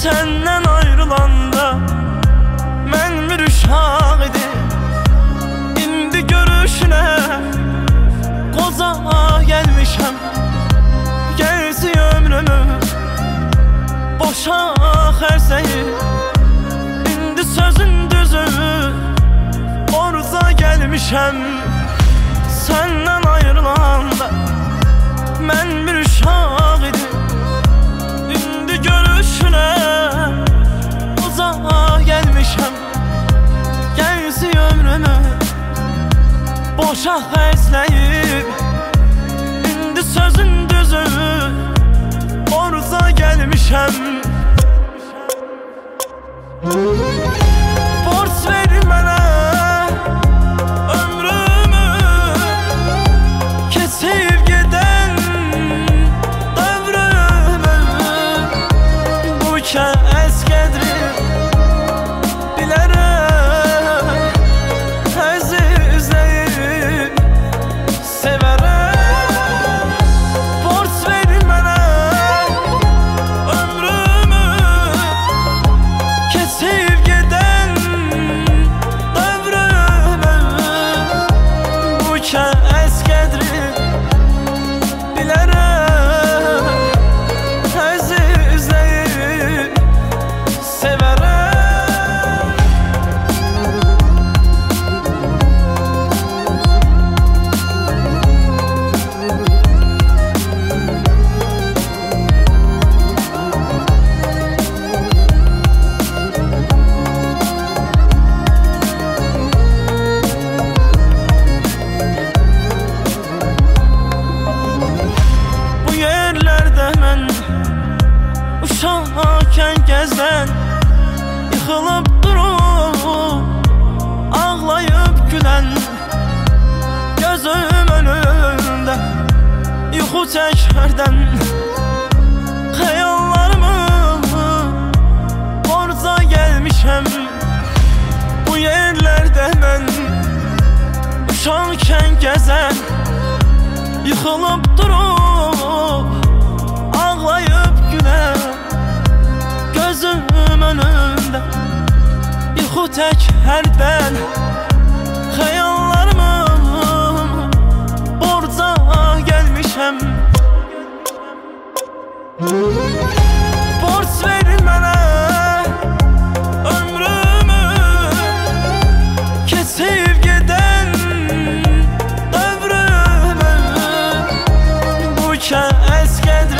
Senden ayrılanda mən bir uşaq idim. İndi görüşünə qoza gəlmişəm. Gəlsi ömrümü boşa xərcləyib. İndi sözün düzü orada gəlmişəm. Senden ayrılanda mən bir uşaq idim. İndi görüşünə uzağa gelmişəm. Gəlsi ömrümü boşa xərcləyib. İndi sözün düzü orada gelmişəm. Borc ver mənə ömrümü, kesib gedən ömrümü. Bu kəs qədri bilərəm, əzizləyib sevərəm. Borc ver mənə ömrümü, kesib gedən ömrümü. Bu kəs qədri bilərəm, əzizləyib sevərəm. Bu yerlərdə mən uşaqkən gəzən, yıxılıb durub ağlayıb gülən. Gözüm önündə yuxu çəkərdən xəyallarımı borca gəlmişəm. Bu yerlərdə mən uşaqkən gəzən, yıxılıb durub ağlayıb gülən. Gözüm önündə yuxu çəkərdən xəyallarımı borca gəlmişəm. Borc ver mənə ömrümü, kesib gedən ömrümü. Bu kəs qədri